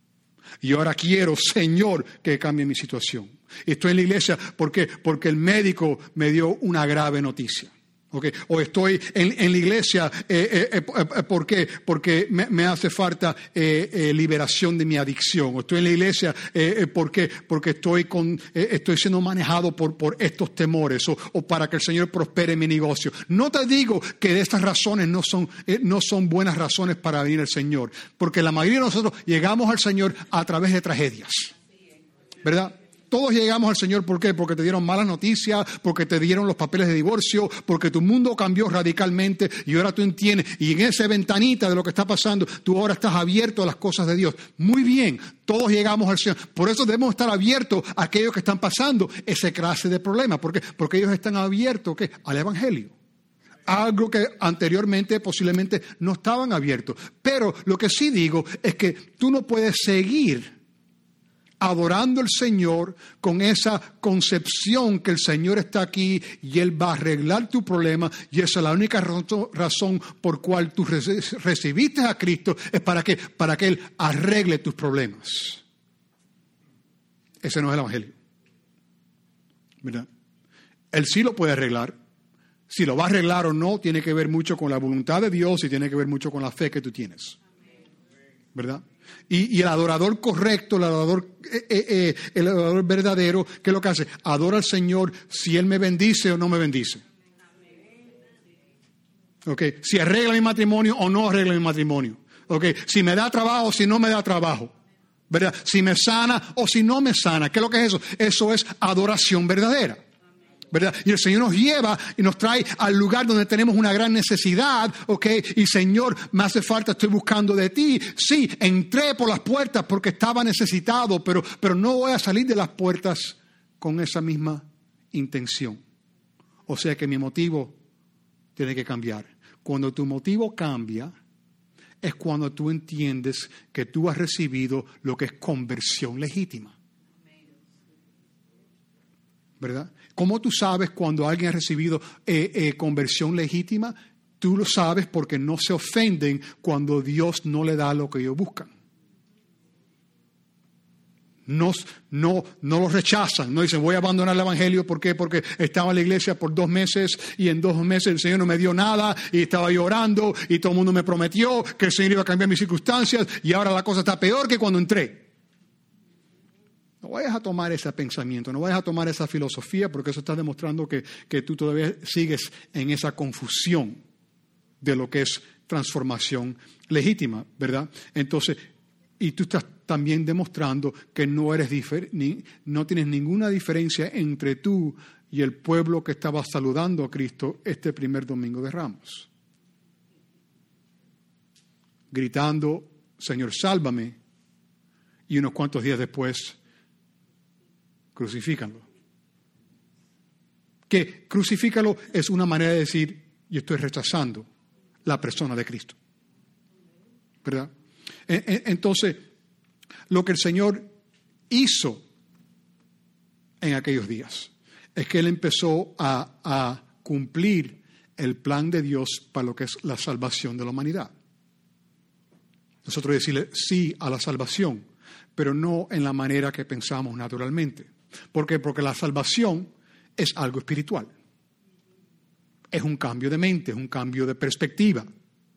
Y ahora quiero, Señor, que cambie mi situación. Estoy en la iglesia porque, porque el médico me dio una grave noticia. Okay. O estoy en, en la iglesia eh, eh, eh, ¿por qué? Porque me, me hace falta eh, eh, liberación de mi adicción. O estoy en la iglesia eh, eh, porque, porque estoy, con, eh, estoy siendo manejado por, por estos temores o, o para que el Señor prospere mi negocio. No te digo que estas razones no son, eh, no son buenas razones para venir al Señor, porque la mayoría de nosotros llegamos al Señor a través de tragedias, ¿verdad? Todos llegamos al Señor, ¿por qué? Porque te dieron malas noticias, porque te dieron los papeles de divorcio, porque tu mundo cambió radicalmente y ahora tú entiendes. Y en esa ventanita de lo que está pasando, tú ahora estás abierto a las cosas de Dios. Muy bien, todos llegamos al Señor. Por eso debemos estar abiertos a aquellos que están pasando esa clase de problemas. ¿Por qué? Porque ellos están abiertos, ¿qué? Al Evangelio. Algo que anteriormente posiblemente no estaban abiertos. Pero lo que sí digo es que tú no puedes seguir adorando al Señor con esa concepción que el Señor está aquí y Él va a arreglar tu problema, y esa es la única razón por cual tú recibiste a Cristo, es para que, para que Él arregle tus problemas. Ese no es el Evangelio, ¿verdad? Él sí lo puede arreglar. Si lo va a arreglar o no tiene que ver mucho con la voluntad de Dios y tiene que ver mucho con la fe que tú tienes, ¿verdad? Y, y el adorador correcto, el adorador, eh, eh, el adorador verdadero, ¿qué es lo que hace? Adora al Señor si Él me bendice o no me bendice. Okay. Si arregla mi matrimonio o no arregla mi matrimonio. Okay. Si me da trabajo o si no me da trabajo, ¿verdad? Si me sana o si no me sana. ¿Qué es lo que es eso? Eso es adoración verdadera, ¿verdad? Y el Señor nos lleva y nos trae al lugar donde tenemos una gran necesidad, ¿ok? Y Señor, me hace falta, estoy buscando de ti. Sí, entré por las puertas porque estaba necesitado, pero, pero no voy a salir de las puertas con esa misma intención. O sea que mi motivo tiene que cambiar. Cuando tu motivo cambia, es cuando tú entiendes que tú has recibido lo que es conversión legítima, ¿verdad? ¿Cómo tú sabes cuando alguien ha recibido eh, eh, conversión legítima? Tú lo sabes porque no se ofenden cuando Dios no le da lo que ellos buscan. No, no, no lo rechazan, no dicen voy a abandonar el Evangelio. ¿Por qué? Porque estaba en la iglesia por dos meses y en dos meses el Señor no me dio nada y estaba llorando y todo el mundo me prometió que el Señor iba a cambiar mis circunstancias y ahora la cosa está peor que cuando entré. No vayas a tomar ese pensamiento, no vayas a tomar esa filosofía, porque eso está demostrando que, que tú todavía sigues en esa confusión de lo que es transformación legítima, ¿verdad? Entonces, y tú estás también demostrando que no eres difer- ni, no tienes ninguna diferencia entre tú y el pueblo que estaba saludando a Cristo este primer domingo de Ramos. Gritando, Señor, sálvame, y unos cuantos días después crucifícanlo. Que crucifícalo es una manera de decir, yo estoy rechazando la persona de Cristo, ¿verdad? Entonces, lo que el Señor hizo en aquellos días es que Él empezó a, a cumplir el plan de Dios para lo que es la salvación de la humanidad. Nosotros decirle sí a la salvación pero no en la manera que pensamos naturalmente. ¿Por qué? Porque la salvación es algo espiritual. Es un cambio de mente, es un cambio de perspectiva.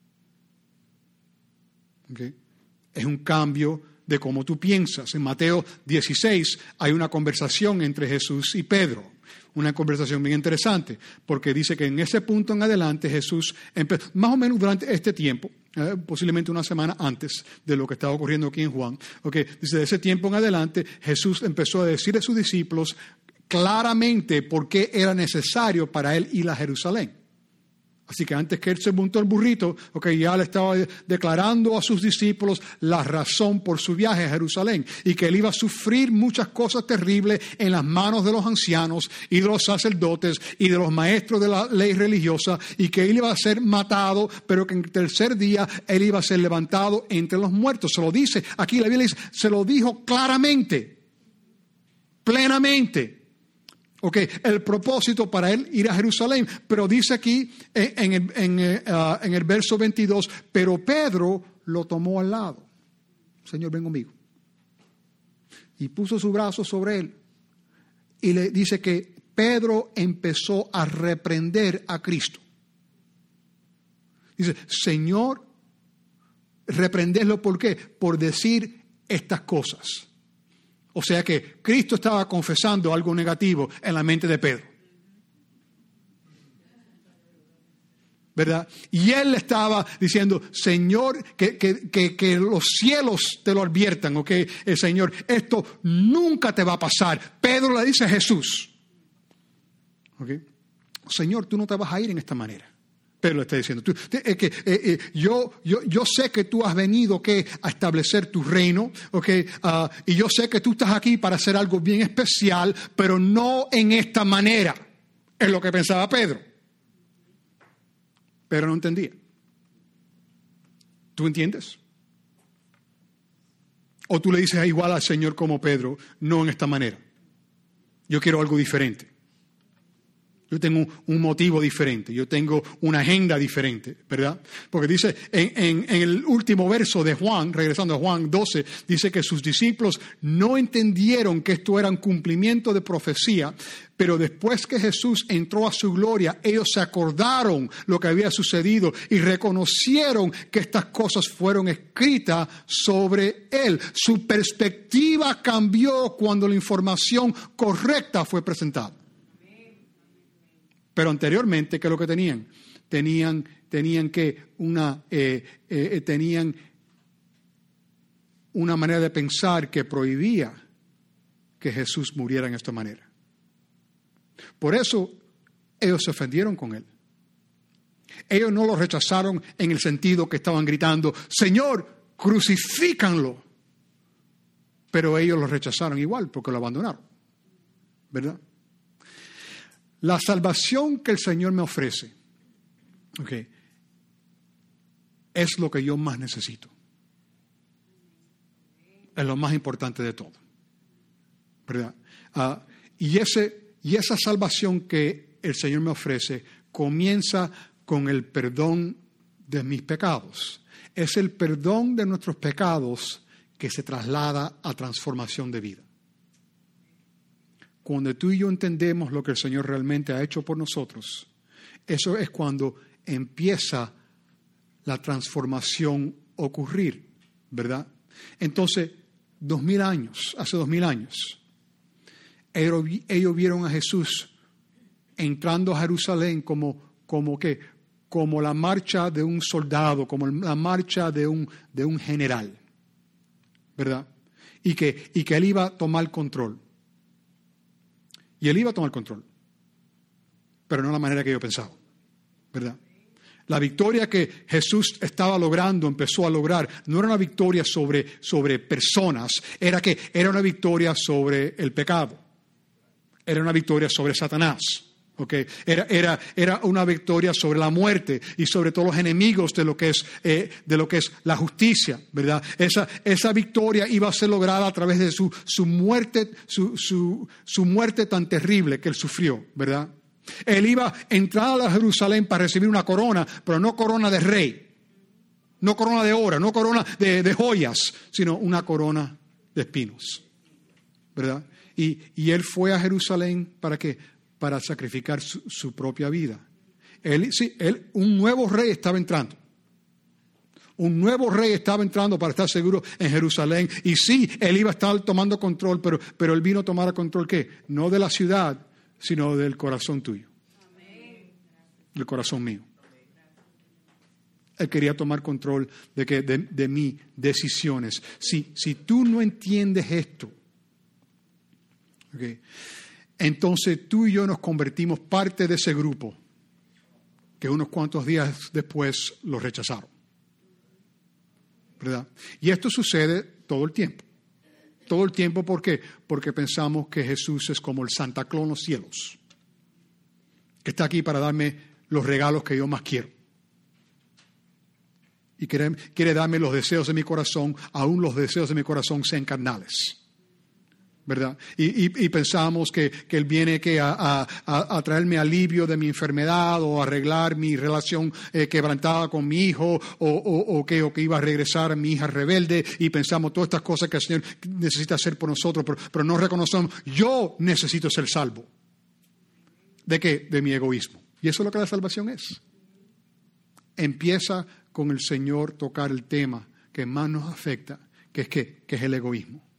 ¿Okay? Es un cambio de cómo tú piensas. En Mateo dieciséis hay una conversación entre Jesús y Pedro. Una conversación bien interesante, porque dice que en ese punto en adelante Jesús empezó, más o menos durante este tiempo, eh, posiblemente una semana antes de lo que estaba ocurriendo aquí en Juan, okay, dice de ese tiempo en adelante Jesús empezó a decir a sus discípulos claramente por qué era necesario para él ir a Jerusalén. Así que antes que él se montó el burrito, okay, ya le estaba declarando a sus discípulos la razón por su viaje a Jerusalén y que él iba a sufrir muchas cosas terribles en las manos de los ancianos y de los sacerdotes y de los maestros de la ley religiosa y que él iba a ser matado, pero que en el tercer día él iba a ser levantado entre los muertos. Se lo dice, aquí la Biblia dice, se lo dijo claramente, plenamente. Ok, el propósito para él ir a Jerusalén, pero dice aquí en, en, en, uh, en el verso veintidós, pero Pedro lo tomó al lado. Señor, ven conmigo. Y puso su brazo sobre él. Y le dice que Pedro empezó a reprender a Cristo. Dice, Señor, reprenderlo, ¿por qué? Por decir estas cosas. O sea que Cristo estaba confesando algo negativo en la mente de Pedro. ¿Verdad? Y él le estaba diciendo, Señor, que, que, que, que los cielos te lo adviertan, ¿ok? El Señor, esto nunca te va a pasar. Pedro le dice a Jesús, ¿ok? Señor, tú no te vas a ir en esta manera. Pedro le está diciendo, tú, eh, que, eh, eh, yo, yo, yo sé que tú has venido okay, a establecer tu reino, okay, uh, y yo sé que tú estás aquí para hacer algo bien especial, pero no en esta manera. Es lo que pensaba Pedro. Pero no entendía. ¿Tú entiendes? O tú le dices igual al Señor como Pedro, no en esta manera. Yo quiero algo diferente. Yo tengo un motivo diferente, yo tengo una agenda diferente, ¿verdad? Porque dice en, en, en el último verso de Juan, regresando a Juan doce, dice que sus discípulos no entendieron que esto era un cumplimiento de profecía, pero después que Jesús entró a su gloria, ellos se acordaron lo que había sucedido y reconocieron que estas cosas fueron escritas sobre él. Su perspectiva cambió cuando la información correcta fue presentada. Pero anteriormente, ¿qué es lo que tenían? Tenían, tenían que una, eh, eh, tenían una manera de pensar que prohibía que Jesús muriera en esta manera. Por eso ellos se ofendieron con él. Ellos no lo rechazaron en el sentido que estaban gritando, Señor, crucifícanlo. Pero ellos lo rechazaron igual porque lo abandonaron, ¿verdad? La salvación que el Señor me ofrece, okay, es lo que yo más necesito. Es lo más importante de todo, ¿verdad? Uh, y, ese, y esa salvación que el Señor me ofrece comienza con el perdón de mis pecados. Es el perdón de nuestros pecados que se traslada a transformación de vida. Cuando tú y yo entendemos lo que el Señor realmente ha hecho por nosotros, eso es cuando empieza la transformación a ocurrir, ¿verdad? Entonces, dos mil años, hace dos mil años, ellos, ellos vieron a Jesús entrando a Jerusalén como, como ¿qué? Como la marcha de un soldado, como la marcha de un, de un general, ¿verdad? Y que, y que él iba a tomar control. Y él iba a tomar control, pero no de la manera que yo pensaba, ¿verdad? La victoria que Jesús estaba logrando, empezó a lograr, no era una victoria sobre, sobre personas, era que era una victoria sobre el pecado, era una victoria sobre Satanás. Okay. Era, era, era una victoria sobre la muerte y sobre todos los enemigos de lo que es, eh, de lo que es la justicia, ¿verdad? Esa, esa victoria iba a ser lograda a través de su, su muerte, su, su, su muerte tan terrible que él sufrió, ¿verdad? Él iba a entrar a Jerusalén para recibir una corona, pero no corona de rey, no corona de oro, no corona de, de joyas, sino una corona de espinos, ¿verdad? Y, y él fue a Jerusalén, ¿para qué? Para sacrificar su, su propia vida. Él, sí, él, un nuevo rey estaba entrando. Un nuevo rey estaba entrando para estar seguro en Jerusalén. Y sí, él iba a estar tomando control, pero, pero él vino a tomar control, ¿qué? No de la ciudad, sino del corazón tuyo. Amén. Del corazón mío. Él quería tomar control de, que, de, de mis decisiones. Si, si tú no entiendes esto, okay, entonces tú y yo nos convertimos parte de ese grupo que unos cuantos días después lo rechazaron. ¿Verdad? Y esto sucede todo el tiempo. Todo el tiempo, ¿por qué? Porque pensamos que Jesús es como el Santa Claus en los cielos, que está aquí para darme los regalos que yo más quiero. Y quiere, quiere darme los deseos de mi corazón, aún los deseos de mi corazón sean carnales. ¿Verdad? Y, y, y pensamos que, que Él viene que a, a, a traerme alivio de mi enfermedad o arreglar mi relación eh, quebrantada con mi hijo o, o, o, que, o que iba a regresar a mi hija rebelde, y pensamos todas estas cosas que el Señor necesita hacer por nosotros, pero, pero no reconocemos, yo necesito ser salvo. ¿De qué? De mi egoísmo. Y eso es lo que la salvación es. Empieza con el Señor tocar el tema que más nos afecta, que es, ¿qué? Que es el egoísmo.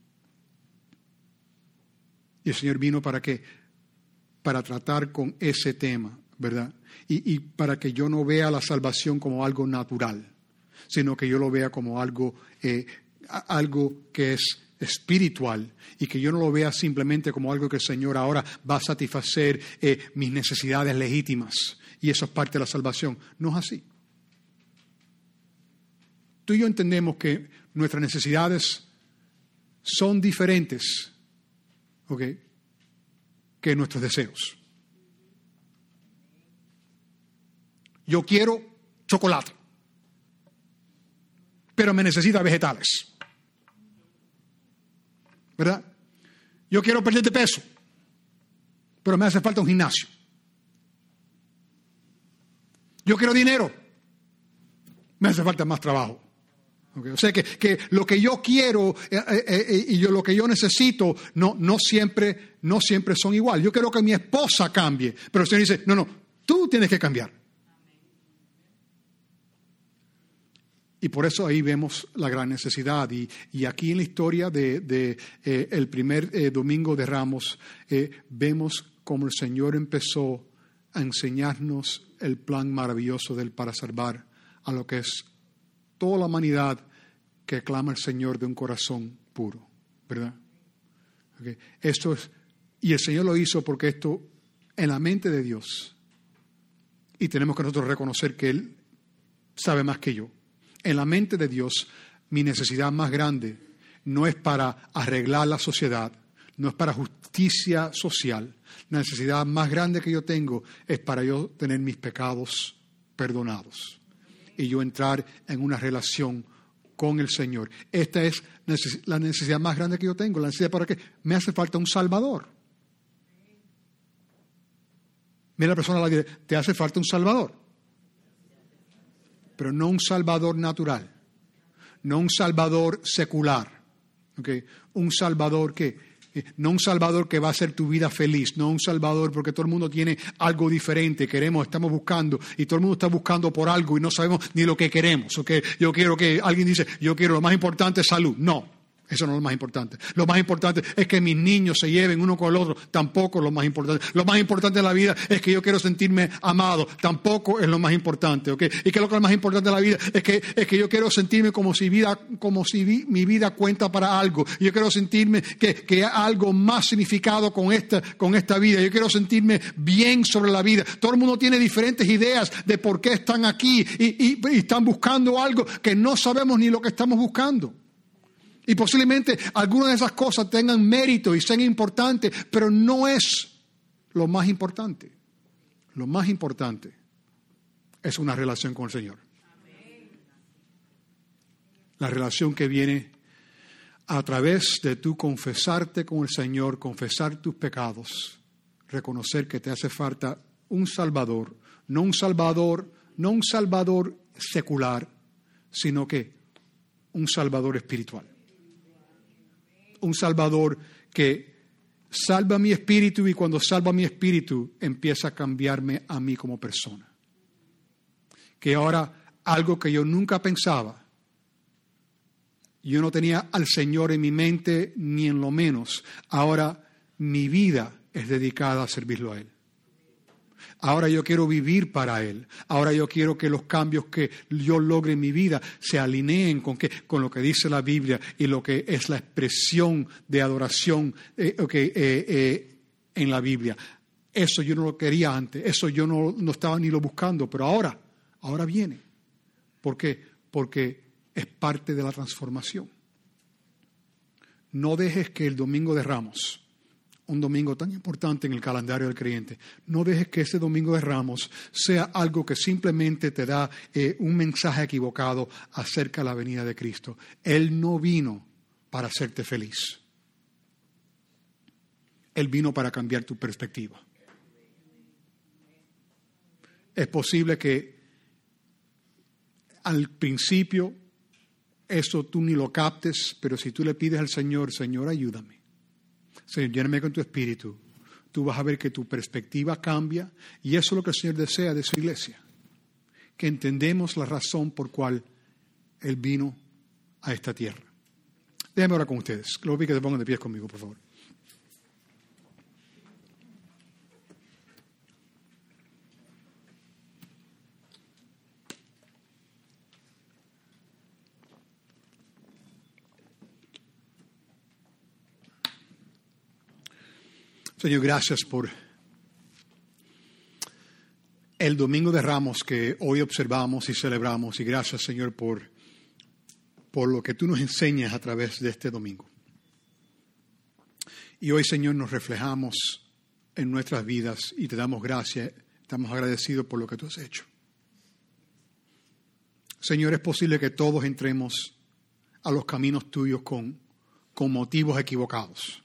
Y el Señor vino para qué? Para tratar con ese tema, ¿verdad? Y, y para que yo no vea la salvación como algo natural, sino que yo lo vea como algo, eh, algo que es espiritual, y que yo no lo vea simplemente como algo que el Señor ahora va a satisfacer eh, mis necesidades legítimas, y eso es parte de la salvación. No es así. Tú y yo entendemos que nuestras necesidades son diferentes, Okay, que nuestros deseos. Yo quiero chocolate, pero me necesita vegetales, ¿verdad? Yo quiero perder de peso, pero me hace falta un gimnasio. Yo quiero dinero, me hace falta más trabajo. Okay. O sea que, que lo que yo quiero eh, eh, eh, y yo, lo que yo necesito no, no, siempre, no siempre son igual. Yo quiero que mi esposa cambie, pero el Señor dice, no, no, tú tienes que cambiar. Y por eso ahí vemos la gran necesidad. Y, y aquí en la historia de, de eh, el primer eh, domingo de Ramos, eh, vemos cómo el Señor empezó a enseñarnos el plan maravilloso de Él para salvar a lo que es toda la humanidad que clama al Señor de un corazón puro, ¿verdad? Okay. Esto es, y el Señor lo hizo porque esto en la mente de Dios, y tenemos que nosotros reconocer que Él sabe más que yo. En la mente de Dios, mi necesidad más grande no es para arreglar la sociedad, no es para justicia social. La necesidad más grande que yo tengo es para yo tener mis pecados perdonados y yo entrar en una relación con el Señor. Esta es la necesidad más grande que yo tengo. La necesidad para qué? Me hace falta un Salvador. Mira, la persona la dice, te hace falta un Salvador. Pero no un Salvador natural. No un Salvador secular. ¿Okay? Un Salvador que... No un Salvador que va a hacer tu vida feliz, no un Salvador porque todo el mundo tiene algo diferente, queremos, estamos buscando, y todo el mundo está buscando por algo y no sabemos ni lo que queremos. ¿Okay? Yo quiero que alguien dice, yo quiero, lo más importante es salud. No, eso no es lo más importante. Lo más importante es que mis niños se lleven uno con el otro. Tampoco es lo más importante. Lo más importante de la vida es que yo quiero sentirme amado. Tampoco es lo más importante. ¿Okay? Y que lo que es más importante de la vida es que, es que yo quiero sentirme como si, vida, como si vi, mi vida cuenta para algo. Yo quiero sentirme que, que hay algo más significado con esta, con esta vida. Yo quiero sentirme bien sobre la vida. Todo el mundo tiene diferentes ideas de por qué están aquí y, y, y están buscando algo que no sabemos ni lo que estamos buscando. Y posiblemente algunas de esas cosas tengan mérito y sean importantes, pero no es lo más importante. Lo más importante es una relación con el Señor. La relación que viene a través de tú confesarte con el Señor, confesar tus pecados, reconocer que te hace falta un Salvador, no un Salvador, no un Salvador secular, sino que un Salvador espiritual. un Salvador que salva mi espíritu y cuando salva mi espíritu empieza a cambiarme a mí como persona. Que ahora algo que yo nunca pensaba, yo no tenía al Señor en mi mente ni en lo menos, ahora mi vida es dedicada a servirlo a Él. Ahora yo quiero vivir para Él. Ahora yo quiero que los cambios que yo logre en mi vida se alineen con, que, con lo que dice la Biblia y lo que es la expresión de adoración eh, okay, eh, eh, en la Biblia. Eso yo no lo quería antes. Eso yo no, no estaba ni lo buscando. Pero ahora, ahora viene. ¿Por qué? Porque es parte de la transformación. No dejes que el Domingo de Ramos, un domingo tan importante en el calendario del creyente, no dejes que ese Domingo de Ramos sea algo que simplemente te da eh, un mensaje equivocado acerca de la venida de Cristo. Él no vino para hacerte feliz. Él vino para cambiar tu perspectiva. Es posible que al principio eso tú ni lo captes, pero si tú le pides al Señor, Señor, ayúdame. Señor, lléname con tu espíritu. Tú vas a ver que tu perspectiva cambia y eso es lo que el Señor desea de su iglesia. Que entendemos la razón por cual Él vino a esta tierra. Déjame orar con ustedes. Los vi que se pongan de pies conmigo, por favor. Señor, gracias por el Domingo de Ramos que hoy observamos y celebramos. Y gracias, Señor, por, por lo que tú nos enseñas a través de este domingo. Y hoy, Señor, nos reflejamos en nuestras vidas y te damos gracias. Estamos agradecidos por lo que tú has hecho. Señor, es posible que todos entremos a los caminos tuyos con, con motivos equivocados.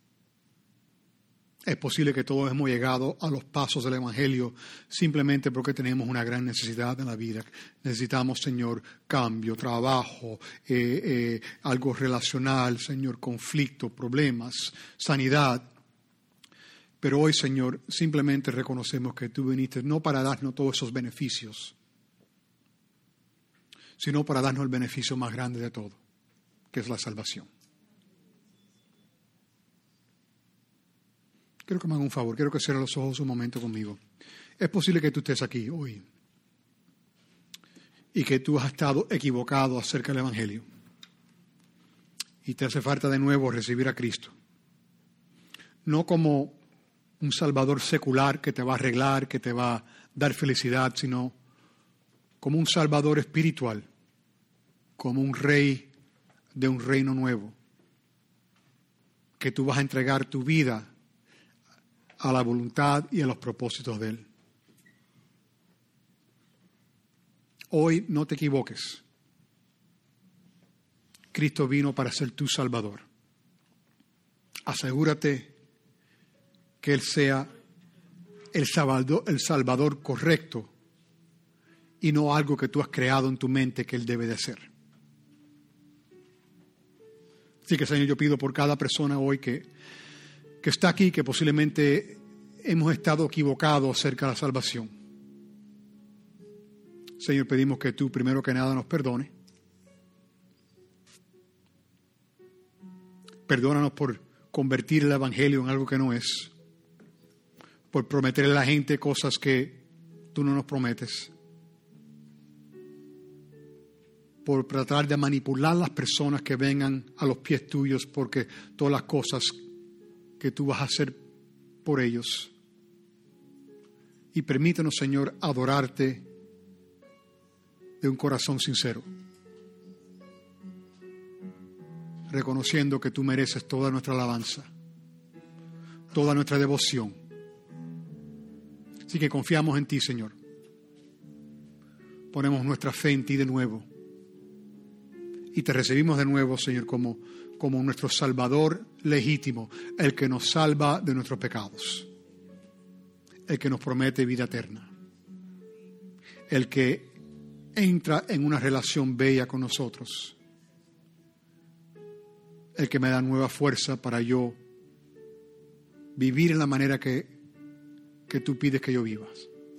Es posible que todos hemos llegado a los pasos del Evangelio simplemente porque tenemos una gran necesidad en la vida. Necesitamos, Señor, cambio, trabajo, eh, eh, algo relacional, Señor, conflicto, problemas, sanidad. Pero hoy, Señor, simplemente reconocemos que tú viniste no para darnos todos esos beneficios, sino para darnos el beneficio más grande de todo, que es la salvación. Quiero que me hagan un favor, quiero que cierren los ojos un momento conmigo. Es posible que tú estés aquí hoy y que tú has estado equivocado acerca del Evangelio y te hace falta de nuevo recibir a Cristo. No como un Salvador secular que te va a arreglar, que te va a dar felicidad, sino como un Salvador espiritual, como un Rey de un reino nuevo, que tú vas a entregar tu vida a la voluntad y a los propósitos de Él. Hoy no te equivoques. Cristo vino para ser tu Salvador. Asegúrate que Él sea el Salvador, el Salvador correcto y no algo que tú has creado en tu mente que Él debe de ser. Así que, Señor, yo pido por cada persona hoy que que está aquí, que posiblemente hemos estado equivocados acerca de la salvación. Señor, pedimos que tú, primero que nada, nos perdone. Perdónanos por convertir el Evangelio en algo que no es, por prometerle a la gente cosas que tú no nos prometes, por tratar de manipular a las personas que vengan a los pies tuyos, porque todas las cosas que tú vas a hacer por ellos. Y permítanos, Señor, adorarte de un corazón sincero, reconociendo que tú mereces toda nuestra alabanza, toda nuestra devoción. Así que confiamos en ti, Señor. Ponemos nuestra fe en ti de nuevo y te recibimos de nuevo, Señor, como como nuestro Salvador legítimo, el que nos salva de nuestros pecados, el que nos promete vida eterna, el que entra en una relación bella con nosotros, el que me da nueva fuerza para yo vivir en la manera que, que tú pides que yo vivas.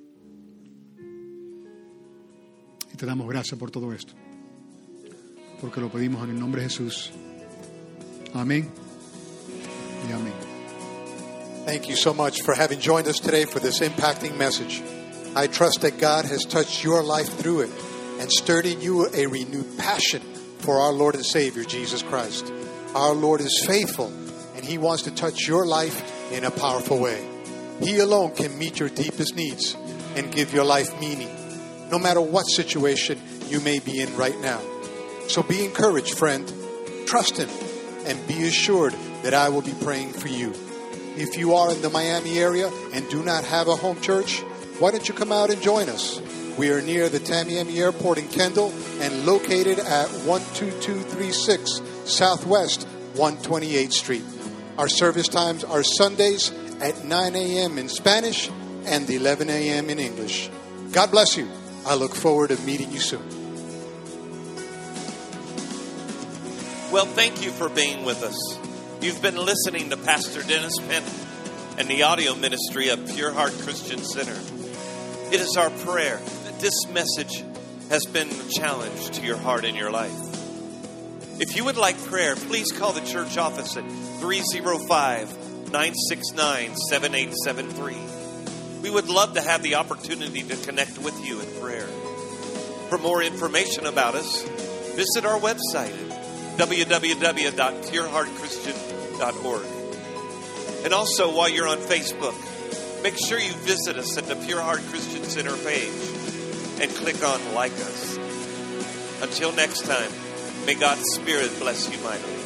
Y te damos gracias por todo esto, porque lo pedimos en el nombre de Jesús. Amén y amén. Thank you so much for having joined us today for this impacting message. I trust that God has touched your life through it and stirred in you a renewed passion for our Lord and Savior, Jesus Christ. Our Lord is faithful, and He wants to touch your life in a powerful way. He alone can meet your deepest needs and give your life meaning, no matter what situation you may be in right now. So be encouraged, friend. Trust Him and be assured that I will be praying for you. If you are in the Miami area and do not have a home church, why don't you come out and join us? We are near the Tamiami Airport in Kendall and located at one two two three six Southwest one hundred twenty-eighth Street. Our service times are Sundays at nine a.m. in Spanish and eleven a.m. in English. God bless you. I look forward to meeting you soon. Well, thank you for being with us. You've been listening to Pastor Dennis Penn and the audio ministry of Pure Heart Christian Center. It is our prayer that this message has been a challenge to your heart and your life. If you would like prayer, please call the church office at three oh five, nine six nine, seven eight seven three. We would love to have the opportunity to connect with you in prayer. For more information about us, visit our website at w w w dot pure heart christian dot org. And also, while you're on Facebook, make sure you visit us at the Pure Heart Christian Center page and click on Like Us. Until next time, may God's Spirit bless you mightily.